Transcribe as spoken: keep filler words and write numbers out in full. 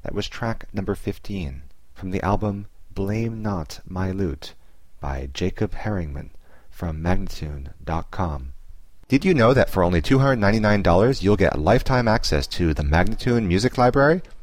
That was track number fifteen from the album Blame Not My Lute by Jacob Herringman from Magnatune dot com. Did you know that for only two hundred ninety-nine dollars you'll get lifetime access to the Magnatune Music Library?